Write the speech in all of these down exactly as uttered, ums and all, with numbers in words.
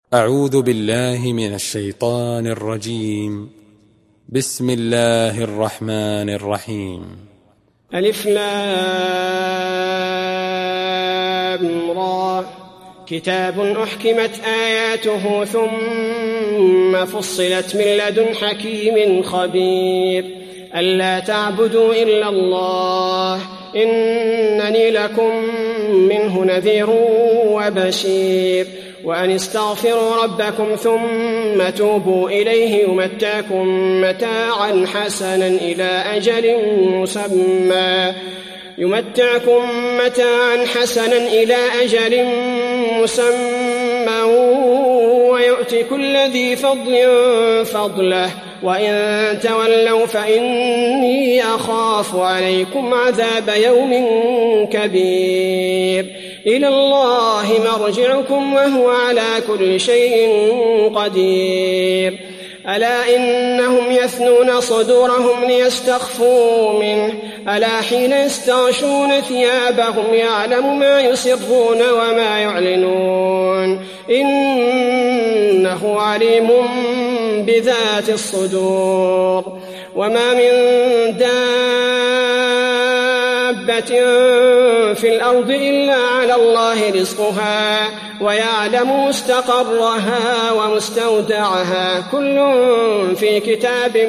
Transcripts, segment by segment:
أعوذ بالله من الشيطان الرجيم. بسم الله الرحمن الرحيم. ألف لام را كتاب أحكمت آياته ثم فصلت من لدن حكيم خبير ألا تعبدوا إلا الله إنني لكم منه نذير وبشير وأن استغفروا ربكم ثم توبوا إليه يمتعكم متاعا حسنا إلى أجل مسمى يمتعكم متاعا حسنا إلى أجل مسمى ويؤتي كل ذي فضل فضله وإن تولوا فإني أخاف عليكم عذاب يوم كبير إلى الله مرجعكم وهو على كل شيء قدير ألا إنهم يثنون صدورهم ليستخفوا منه ألا حين يستغشون ثيابهم يعلم ما يسرون وما يعلنون إنه عليم بذات الصدور وما من دابة في الأرض إلا على الله رزقها ويعلم مستقرها ومستودعها كل في كتاب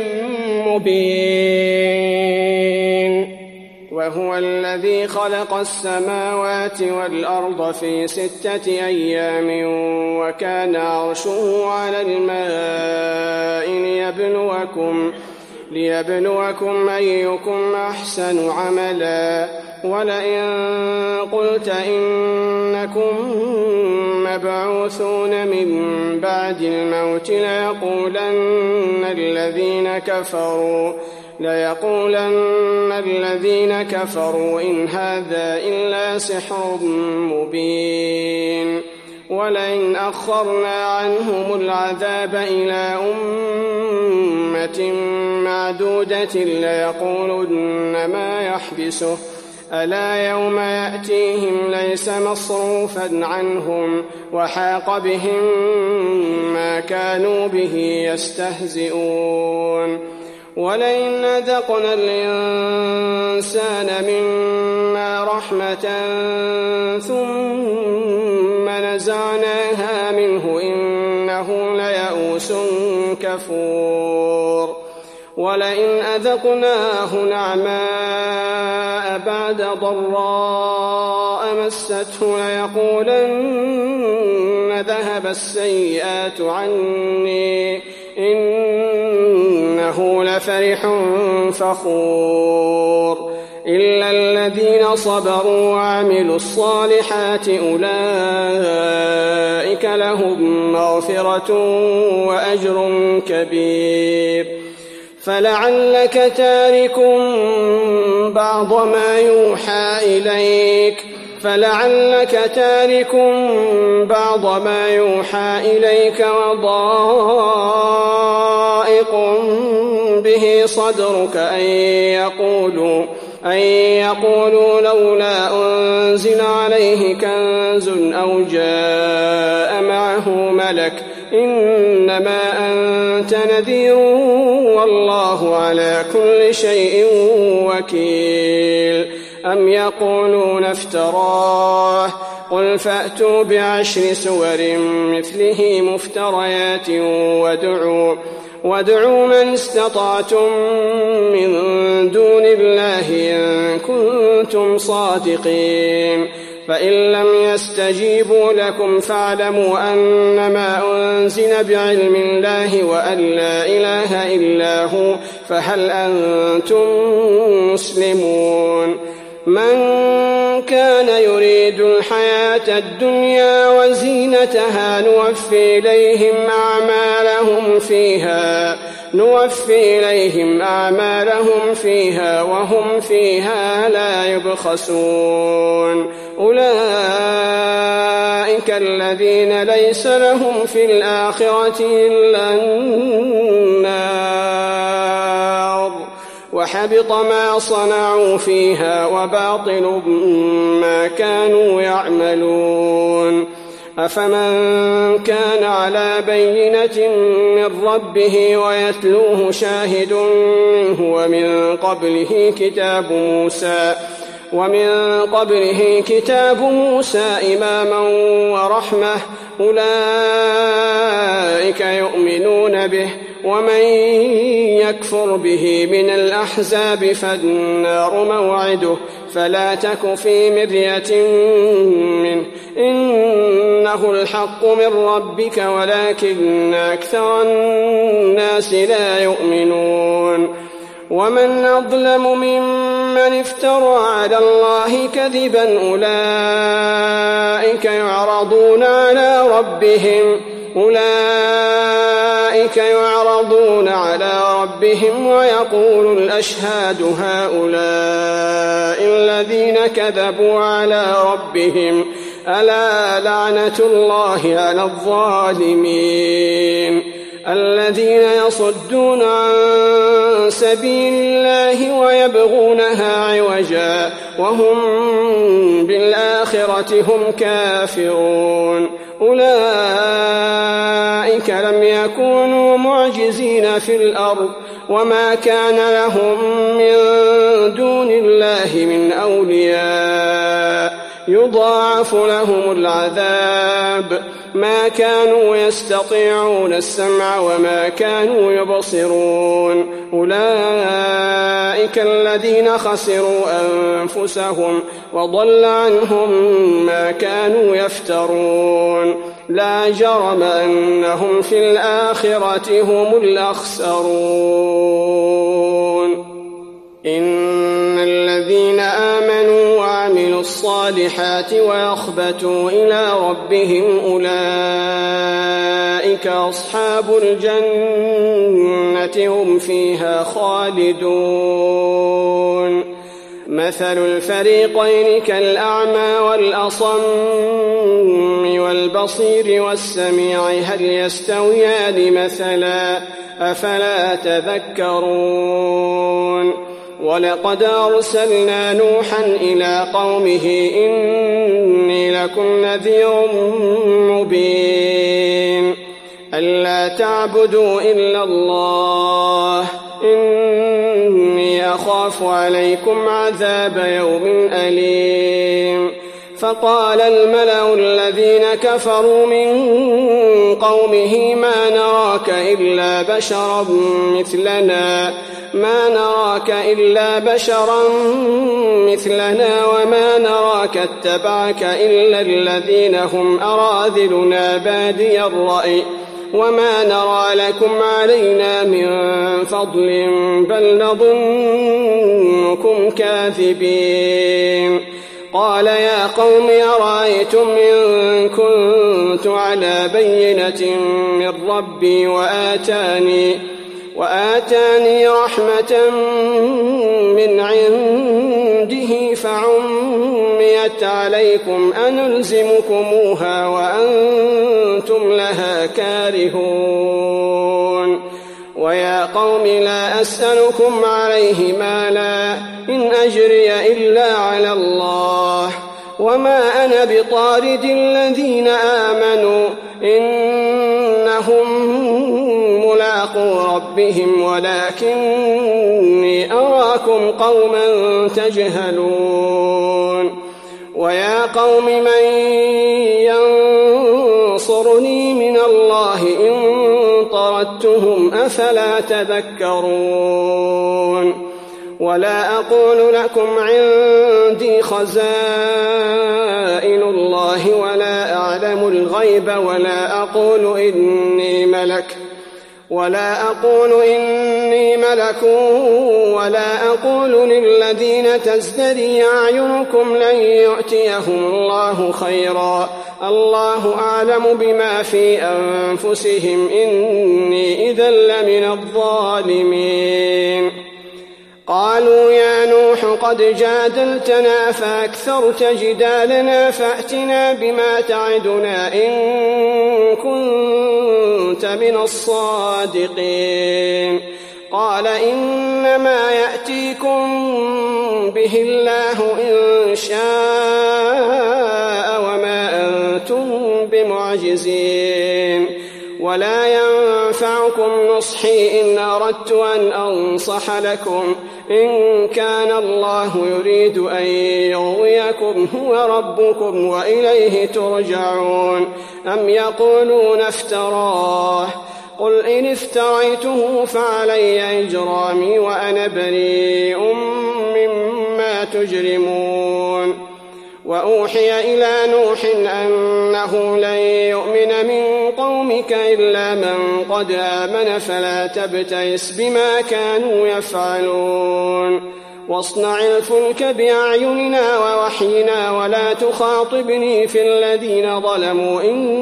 مبين وهو الذي خلق السماوات والأرض في ستة أيام وكان عرشه على الماء ليبلوكم ليبلوكم أيكم أحسن عملا ولئن قلت إنكم مبعوثون من بعد الموت ليقولن الذين كفروا ليقولن الذين كفروا إن هذا إلا سحر مبين ولئن أخرنا عنهم العذاب إلى أمة معدودة ليقولن ما يحبسه ألا يوم يأتيهم ليس مصروفا عنهم وحاق بهم ما كانوا به يستهزئون ولئن أذقنا الإنسان منا رحمة ثم نزعناها منه إنه ليئوس كفور ولئن أذقناه نعماء بعد ضراء مسته ليقولن ذهب السيئات عني إنه لفرح فخور إلا الذين صبروا وعملوا الصالحات أولئك لهم مغفرة وأجر كبير فلعلك تارك بعض ما يوحى إليك فلعلك تارك بعض ما يوحى إليك وضائق به صدرك أن يقولوا أن يقولوا لولا أنزل عليه كنز أو جاء معه ملك إنما أنت نذير والله على كل شيء وكيل أم يقولون افتراه قل فأتوا بعشر سور مثله مفتريات وادعوا وادعوا من استطعتم من دون الله إن كنتم صادقين فإن لم يستجيبوا لكم فاعلموا أنما أنزل بعلم الله وأن لا إله إلا هو فهل أنتم مسلمون من كان يريد الحياة الدنيا وزينتها نوفي إليهم أعمالهم فيها نوفي إليهم أعمالهم فيها وهم فيها لا يبخسون أولئك الذين ليس لهم في الآخرة إلا النار وحبط ما صنعوا فيها وباطل ما كانوا يعملون أفمن كان على بينة من ربه ويتلوه شاهد منه ومن قبله كتاب موسى ومن قبله كتاب موسى إماما ورحمة أولئك يؤمنون به ومن يكفر به من الأحزاب فالنار موعده فلا تك في مرية منه إنه الحق من ربك ولكن أكثر الناس لا يؤمنون ومن أظلم ممن افترى على الله كذبا أولئك يعرضون على ربهم أولئك يعرضون على ربهم ويقول الأشهاد هؤلاء الذين كذبوا على ربهم ألا لعنة الله على الظالمين الذين يصدون عن سبيل الله ويبغونها عوجا وهم بالآخرة هم كافرون أولئك لم يكونوا معجزين في الأرض وما كان لهم من دون الله من أولياء يضاعف لهم العذاب ما كانوا يستطيعون السمع وما كانوا يبصرون أولئك الذين خسروا أنفسهم وضل عنهم ما كانوا يفترون لا جرم أنهم في الآخرة هم الأخسرون إن الذين آمنوا وعملوا الصالحات وأخبتوا إلى ربهم أولئك أصحاب الجنة هم فيها خالدون مثل الفريقين كالأعمى والأصم والبصير والسميع هل يستويان مثلا أفلا تذكرون ولقد أرسلنا نوحا إلى قومه إني لكم نذير مبين ألا تعبدوا إلا الله إني أخاف عليكم عذاب يوم أليم فقال الملأ الذين كفروا من قومه ما نراك إلا بشرا مثلنا ما نراك إلا بشرا مثلنا وما نراك اتبعك إلا الذين هم أراذلنا بادي الرأي وما نرى لكم علينا من فضل بل نظنكم كاذبين قال يا قوم أرأيتم إن كنت على بينة من ربي وآتاني وآتاني رحمة من عنده فعميت عليكم أنلزمكموها وأنتم لها كارهون ويا قوم لا أسألكم عليه مالا إن أجري إلا على الله وما أنا بطارد الذين آمنوا إنهم ملاقو ربهم ولكني أراكم قوما تجهلون ويا قوم من ينصرني من الله إن طردتهم أفلا تذكرون ولا أقول لكم عندي خزائن الله ولا أعلم الغيب ولا أقول إني ملك ولا أقول إني ملك ولا أقول للذين تزدري أعينكم لن يؤتيهم الله خيرا الله أعلم بما في أنفسهم إني إذا لمن الظالمين قالوا يا نوح قد جادلتنا فأكثرت جدالنا فأتنا بما تعدنا إن كنت من الصادقين قال إنما يأتيكم به الله إن شاء وما أنتم بمعجزين ولا ينفعكم نصحي إن أردت أن أنصح لكم إن كان الله يريد أن يغويكم هو ربكم وإليه ترجعون أم يقولون افتراه قل إن افتريته فعلي إجرامي وأنا بريء مما تجرمون وأوحي إلى نوح أنه لن يؤمن من قومك إلا من قد آمن فلا تبتئس بما كانوا يفعلون واصنع الفلك بأعيننا ووحينا ولا تخاطبني في الذين ظلموا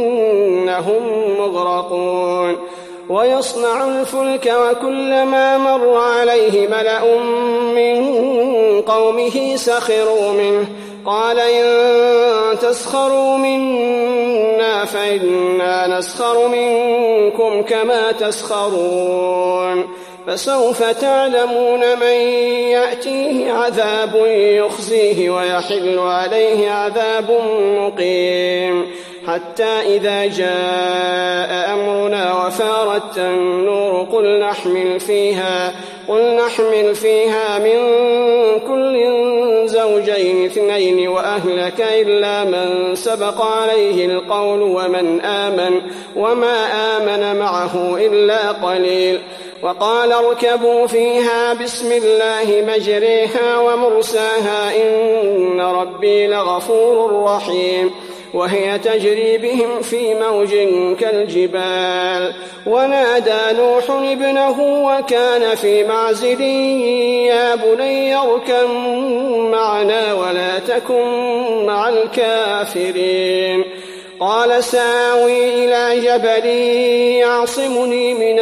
إنهم مغرقون ويصنع الفلك وكلما مر عليه ملأ من قومه سخروا منه قال إن تسخروا منا فإنا نسخر منكم كما تسخرون فسوف تعلمون من يأتيه عذاب يخزيه ويحل عليه عذاب مقيم حتى إذا جاء أمرنا وفارت النور قل نحمل فيها قل نحمل فيها من كل زوجين اثنين وأهلك إلا من سبق عليه القول ومن آمن وما آمن معه إلا قليل وقال اركبوا فيها بسم الله مجريها ومرساها إن ربي لغفور رحيم وهي تجري بهم في موج كالجبال ونادى نوح ابنه وكان في معزل يا بني اركب معنا ولا تكن مع الكافرين قال سآوي إلى جبل يعصمني من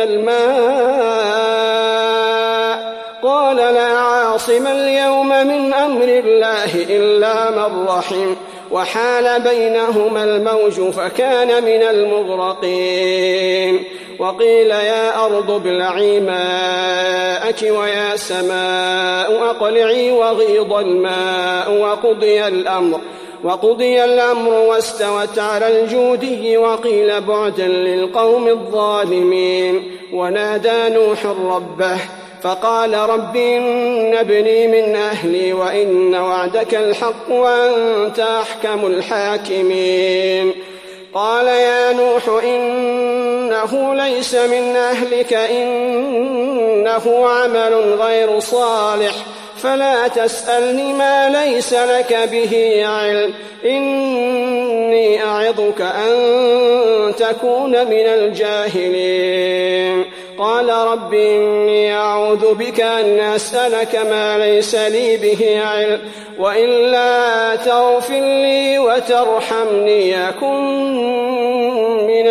الماء قال لا عاصم اليوم من أمر الله إلا من رحم وحال بينهما الموج فكان من المغرقين وقيل يا أرض ابلعي ماءك ويا سماء أقلعي وغيض الماء وقضي الأمر وقضي الأمر واستوت على الجودي وقيل بعدا للقوم الظالمين ونادى نوح ربه فقال رب إن ابني من أهلي وإن وعدك الحق وأنت أحكم الحاكمين قال يا نوح إنه ليس من أهلك إنه عمل غير صالح فلا تسألني ما ليس لك به علم إني أعظك أن تكون من الجاهلين قال رب إني أعوذ بك أن أسألك ما ليس لي به علم وإلا تغفر لي وترحمني أكن من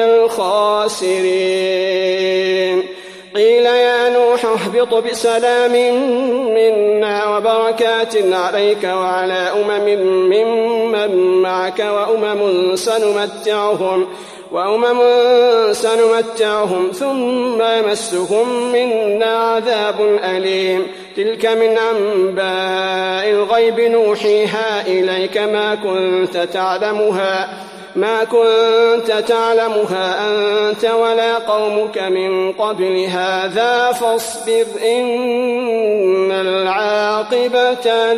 الخاسرين قيل يا نوح اهبط بسلام منا وبركات عليك وعلى أمم ممن معك وأمم سنمتعهم وأمم سنمتعهم ثم يمسهم منا عذاب أليم تلك من أنباء الغيب نوحيها إليك ما كنت تعلمها ما كنت تعلمها أنت ولا قومك من قبل هذا فاصبر إن العاقبة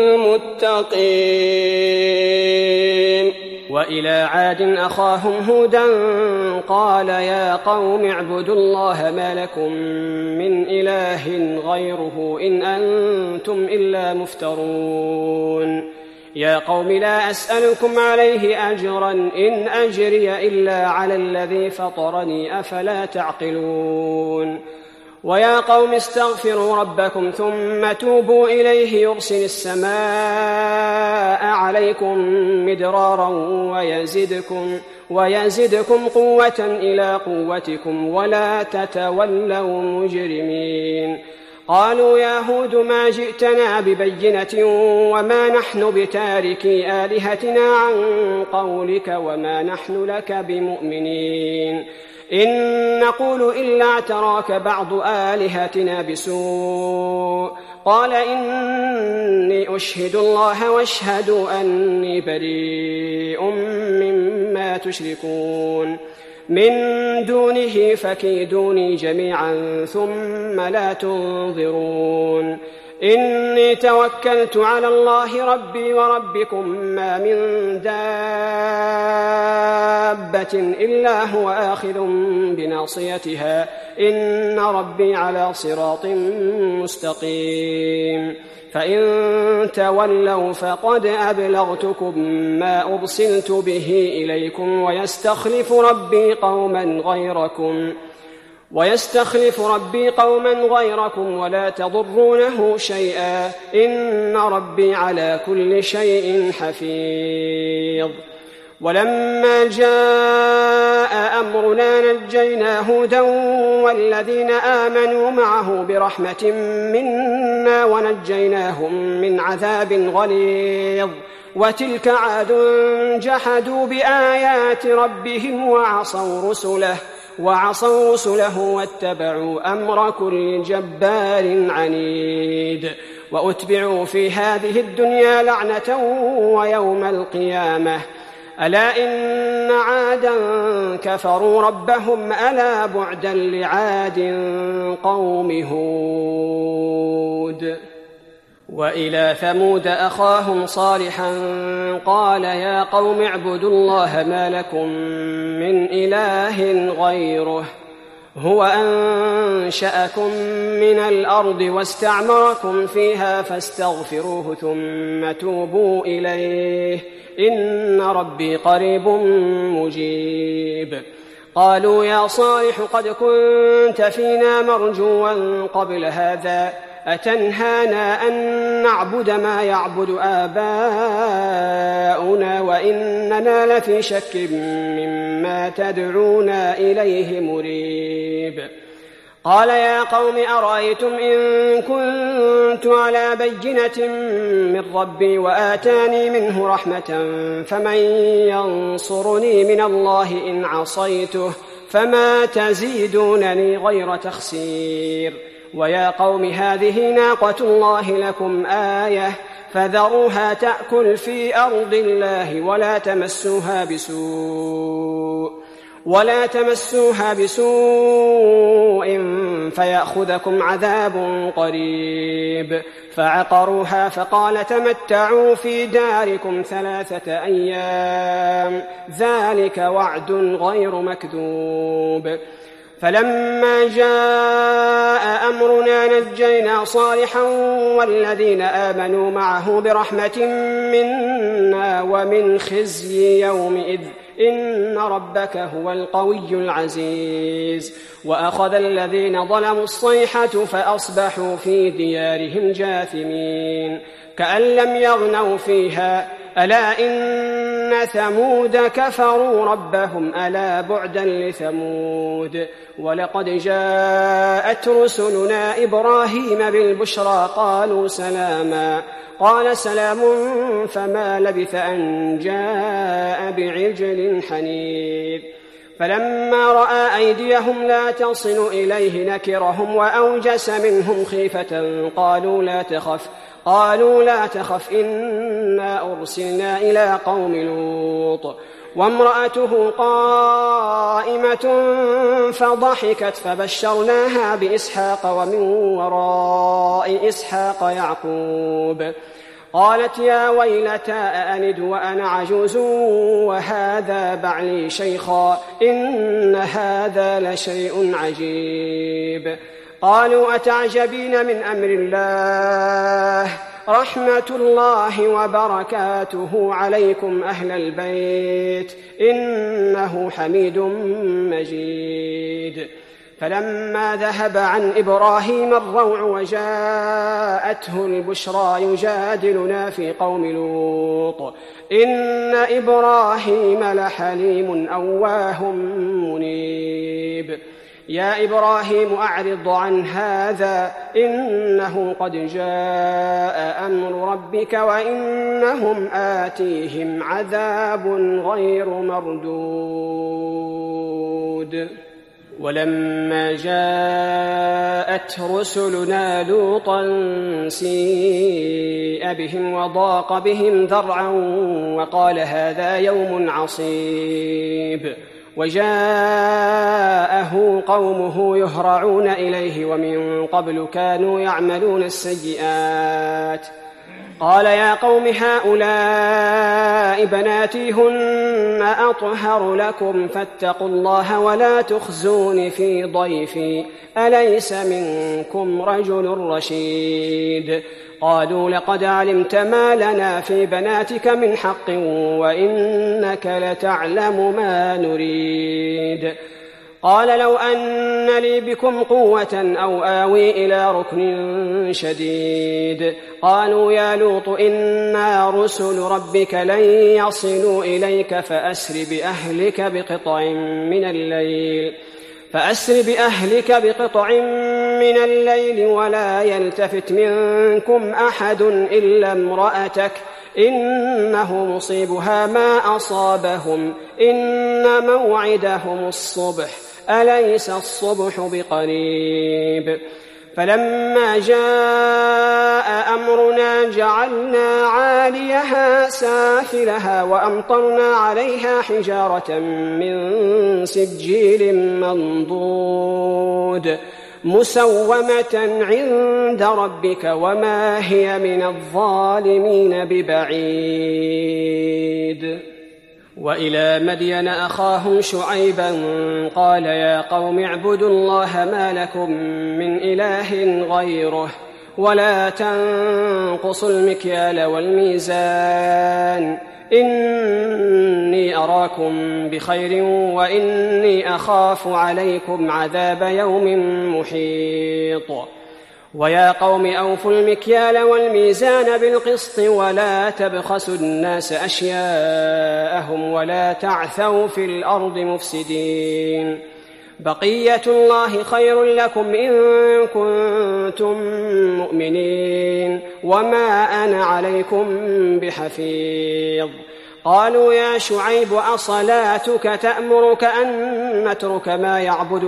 للمتقين وإلى عاد أخاهم هودا قال يا قوم اعبدوا الله ما لكم من إله غيره إن أنتم إلا مفترون يا قوم لا أسألكم عليه أجرا إن أجري إلا على الذي فطرني أفلا تعقلون ويا قوم استغفروا ربكم ثم توبوا إليه يرسل السماء عليكم مدرارا ويزدكم, ويزدكم قوة إلى قوتكم ولا تتولوا مجرمين قالوا يا هود ما جئتنا ببينة وما نحن بتاركي آلهتنا عن قولك وما نحن لك بمؤمنين إن نقول إلا اعتراك بعض آلهتنا بسوء قال إني أشهد الله واشهدوا أني بريء مما تشركون من دونه فكيدوني جميعا ثم لا تنظرون إني توكلت على الله ربي وربكم ما من دابة إلا هو آخذ بناصيتها إن ربي على صراط مستقيم فإن تولوا فقد أبلغتكم ما أرسلت به إليكم ويستخلف ربي قوما غيركم ويستخلف ربي قوما غيركم ولا تضرونه شيئا إن ربي على كل شيء حفيظ ولما جاء أمرنا نجينا هودا والذين آمنوا معه برحمة منا ونجيناهم من عذاب غليظ وتلك عاد جحدوا بآيات ربهم وعصوا رسله وعصوا رسله واتبعوا أمر كل جبار عنيد وأتبعوا في هذه الدنيا لعنة ويوم القيامة ألا إن عادا كفروا ربهم ألا بعدا لعاد قوم هود وإلى ثمود أخاهم صالحا قال يا قوم اعبدوا الله ما لكم من إله غيره هو أنشأكم من الأرض واستعمركم فيها فاستغفروه ثم توبوا إليه إن ربي قريب مجيب قالوا يا صالح قد كنت فينا مرجوا قبل هذا أتنهانا أن نعبد ما يعبد آباؤنا وإننا لفي شك مما تدعونا إليه مريب قال يا قوم أرأيتم إن كنت على بينة من ربي وآتاني منه رحمة فمن ينصرني من الله إن عصيته فما تزيدونني غير تخسير ويا قوم هذه ناقة الله لكم آية فذروها تأكل في أرض الله ولا تمسوها بسوء ولا تمسوها بسوء فيأخذكم عذاب قريب فعقروها فقال تمتعوا في داركم ثلاثة أيام ذلك وعد غير مكذوب فلما جاء أمرنا نجينا صالحا والذين آمنوا معه برحمة منا ومن خزي يومئذ إن ربك هو القوي العزيز وأخذ الذين ظلموا الصيحة فأصبحوا في ديارهم جاثمين كأن لم يغنوا فيها ألا إن ثمود كفروا ربهم ألا بعدا لثمود ولقد جاءت رسلنا إبراهيم بالبشرى قالوا سلاما قال سلام فما لبث أن جاء بعجل حنيذ فلما رأى أيديهم لا تصل إليه نكرهم وأوجس منهم خيفة قالوا لا تخف قالوا لا تخف إنا أرسلنا إلى قوم لوط وامرأته قائمة فضحكت فبشرناها بإسحاق ومن وراء إسحاق يعقوب قالت يا ويلتى أألد وأنا عجوز وهذا بعلي شيخا إن هذا لشيء عجيب قالوا أتعجبين من أمر الله رحمة الله وبركاته عليكم أهل البيت إنه حميد مجيد فلما ذهب عن إبراهيم الروع وجاءته البشرى يجادلنا في قوم لوط إن إبراهيم لحليم أواه منيب يا إبراهيم أعرض عن هذا إنه قد جاء أمر ربك وإنهم آتيهم عذاب غير مردود ولما جاءت رسلنا لوطا سيء بهم وضاق بهم ذرعا وقال هذا يوم عصيب وجاءه قومه يهرعون إليه ومن قبل كانوا يعملون السيئات قال يا قوم هؤلاء بناتي هن أطهر لكم فاتقوا الله ولا تخزون في ضيفي أليس منكم رجل رشيد قالوا لقد علمت ما لنا في بناتك من حق وإنك لتعلم ما نريد قال لو أن لي بكم قوة أو آوي إلى ركن شديد قالوا يا لوط إنا رسل ربك لن يصلوا إليك فأسر بأهلك بقطع من الليل فأسر بأهلك بقطع من الليل ولا يلتفت منكم أحد إلا امرأتك إنه مصيبها ما أصابهم إن موعدهم الصبح أليس الصبح بقريب فلما جاء أمرنا جعلنا عاليها سافلها وأمطرنا عليها حجارة من سجيل منضود مسومة عند ربك وما هي من الظالمين ببعيد وإلى مدين أخاهم شعيبا قال يا قوم اعبدوا الله ما لكم من إله غيره ولا تنقصوا المكيال والميزان إني أراكم بخير وإني أخاف عليكم عذاب يوم محيط ويا قوم أوفوا المكيال والميزان بالقسط ولا تبخسوا الناس أشياءهم ولا تعثوا في الأرض مفسدين بقية الله خير لكم إن كنتم مؤمنين وما أنا عليكم بحفيظ قالوا يا شعيب أصلاتك تأمرك أن نترك ما يعبد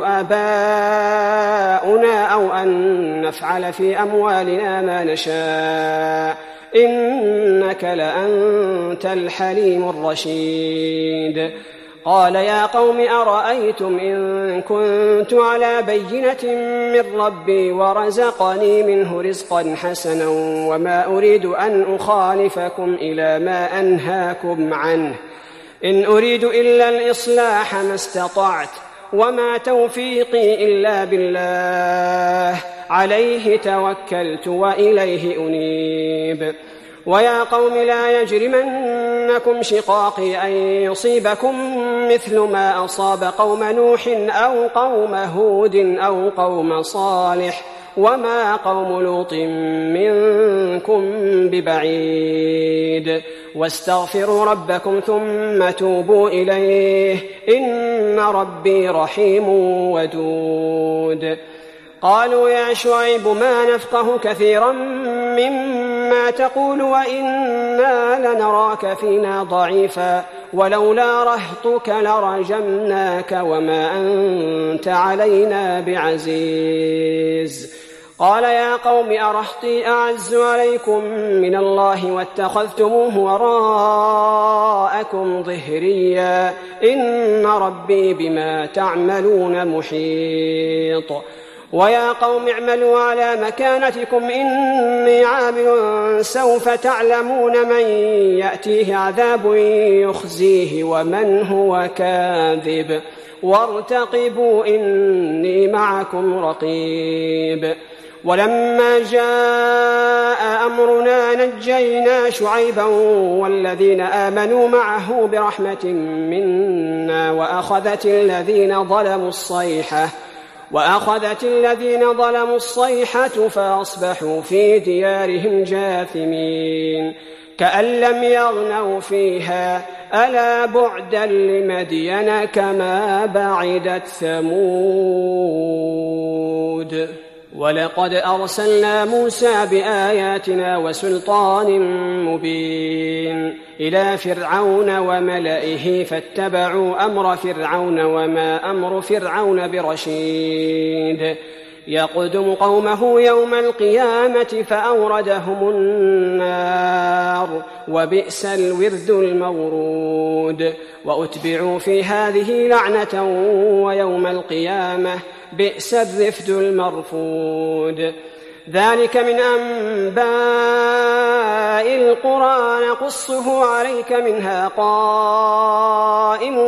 آباؤنا أو أن نفعل في أموالنا ما نشاء إنك لأنت الحليم الرشيد قال يا قوم أرأيتم إن كنت على بينة من ربي ورزقني منه رزقا حسنا وما أريد أن أخالفكم إلى ما أنهاكم عنه إن أريد إلا الإصلاح ما استطعت وما توفيقي إلا بالله عليه توكلت وإليه أنيب ويا قوم لا يجرمنكم شقاقي أن يصيبكم مثل ما أصاب قوم نوح أو قوم هود أو قوم صالح وما قوم لوط منكم ببعيد واستغفروا ربكم ثم توبوا إليه إن ربي رحيم ودود قالوا يا شعيب ما نفقه كثيرا مما تقول وإنا لنراك فينا ضعيفا ولولا رهطك لرجمناك وما أنت علينا بعزيز قال يا قوم أرهطي أعز عليكم من الله واتخذتموه وراءكم ظهريا إن ربي بما تعملون محيط ويا قوم اعملوا على مكانتكم إني عامل سوف تعلمون من يأتيه عذاب يخزيه ومن هو كاذب وارتقبوا إني معكم رقيب ولما جاء أمرنا نجينا شعيبا والذين آمنوا معه برحمة منا وأخذت الذين ظلموا الصيحة وأخذت الذين ظلموا الصيحة فأصبحوا في ديارهم جاثمين كأن لم يغنوا فيها ألا بعدا لمدين كما بعدت ثمود ولقد أرسلنا موسى بآياتنا وسلطان مبين إلى فرعون وملئه فاتبعوا أمر فرعون وما أمر فرعون برشيد يقدم قومه يوم القيامة فأوردهم النار وبئس الورد المورود وأتبعوا في هذه لعنة ويوم القيامة بئس الرفد المرفود ذلك من أنباء القرى نقصه عليك منها قائم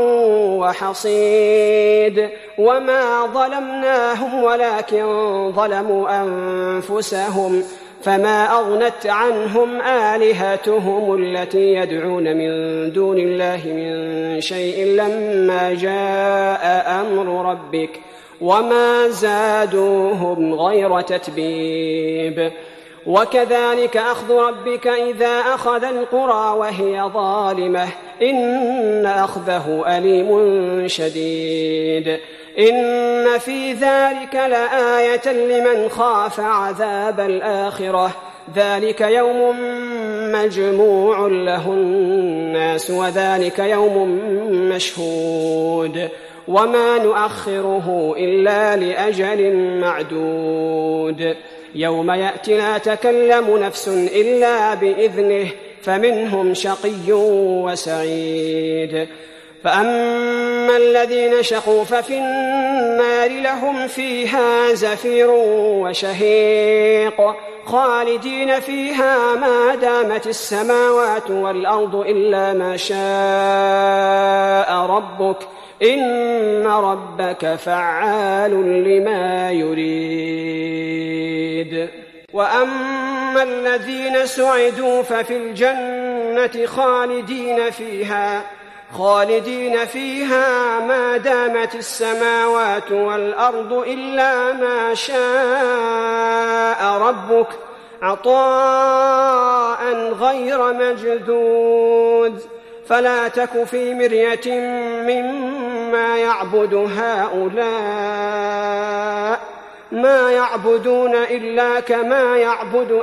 وحصيد وما ظلمناهم ولكن ظلموا أنفسهم فما أغنت عنهم آلهتهم التي يدعون من دون الله من شيء لما جاء أمر ربك وما زادوهم غير تتبيب وكذلك أخذ ربك إذا أخذ القرى وهي ظالمة إن أخذه أليم شديد إن في ذلك لآية لمن خاف عذاب الآخرة ذلك يوم مجموع له الناس وذلك يوم مشهود وما نؤخره إلا لأجل معدود يوم يأتي لا تكلم نفس إلا بإذنه فمنهم شقي وسعيد فأما الذين شقوا ففي النار لهم فيها زفير وشهيق خالدين فيها ما دامت السماوات والأرض إلا ما شاء ربك إن ربك فعال لما يريد وأما الذين سعدوا ففي الجنة خالدين فيها خالدين فيها ما دامت السماوات والأرض إلا ما شاء ربك عطاء غير مجذوذ فلا تك في مرية مما يعبد هؤلاء ما يعبدون إلا كما يعبد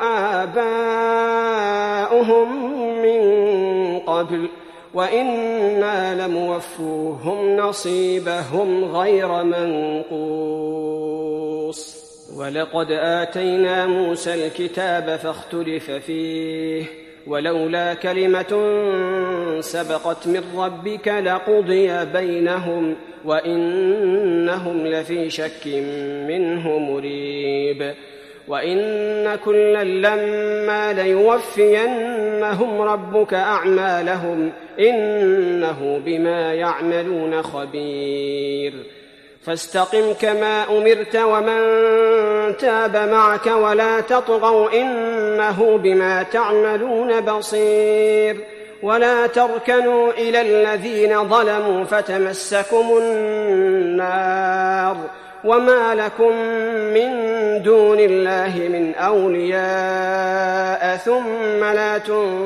آباؤهم من قبل وإنا لموفوهم نصيبهم غير منقوص ولقد آتينا موسى الكتاب فاختلف فيه ولولا كلمة سبقت من ربك لقضي بينهم وإنهم لفي شك منه مريب وإن كلا لما ليوفينهم ربك أعمالهم إنه بما يعملون خبير فاستقم كما أمرت ومن تاب معك ولا تطغوا إنه بما تعملون بصير ولا تركنوا إلى الذين ظلموا فتمسكم النار وما لكم من دون الله من أولياء ثم لا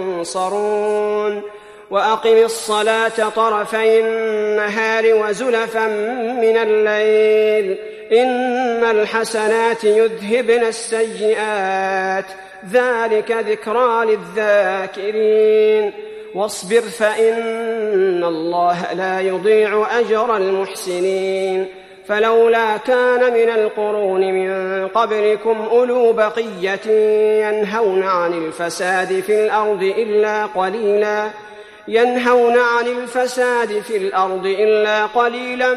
تنصرون وأقم الصلاة طرفي النهار وزلفا من الليل إن الحسنات يذهبن السيئات ذلك ذكرى للذاكرين واصبر فإن الله لا يضيع أجر المحسنين فلولا كان من القرون من قبلكم أولو بقية ينهون عن الفساد في الأرض إلا قليلا ينهون عن الفساد في الأرض إلا قليلا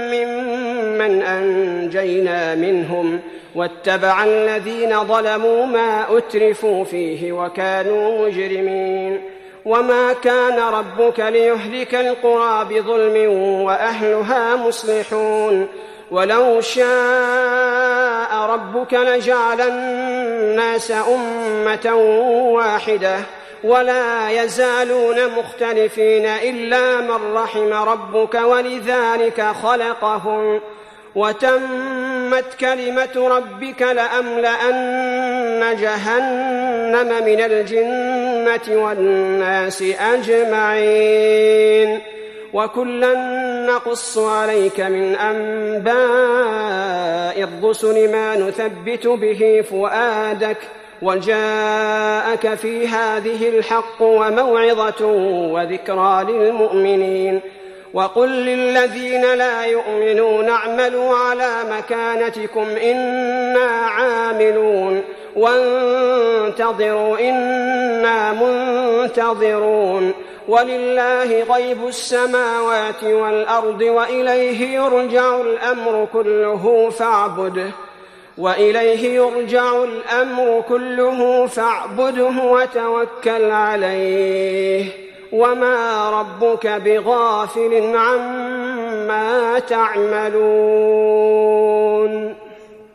ممن أنجينا منهم واتبع الذين ظلموا ما أترفوا فيه وكانوا مجرمين وما كان ربك ليهلك القرى بظلم وأهلها مصلحون ولو شاء ربك لجعل الناس أمة واحدة ولا يزالون مختلفين إلا من رحم ربك ولذلك خلقهم وتمت كلمة ربك لأملأن جهنم من الجنة والناس أجمعين وكلا نقص عليك من أنباء الرسل ما نثبت به فؤادك وجاءك في هذه الحق وموعظة وذكرى للمؤمنين. وقل للذين لا يؤمنون اعملوا على مكانتكم إنا عاملون وانتظروا إنا منتظرون ولله غيب السماوات والأرض وإليه يرجع الأمر كله فاعبده وإليه يرجع الأمر كله فاعبده وتوكل عليه وما ربك بغافل عما تعملون.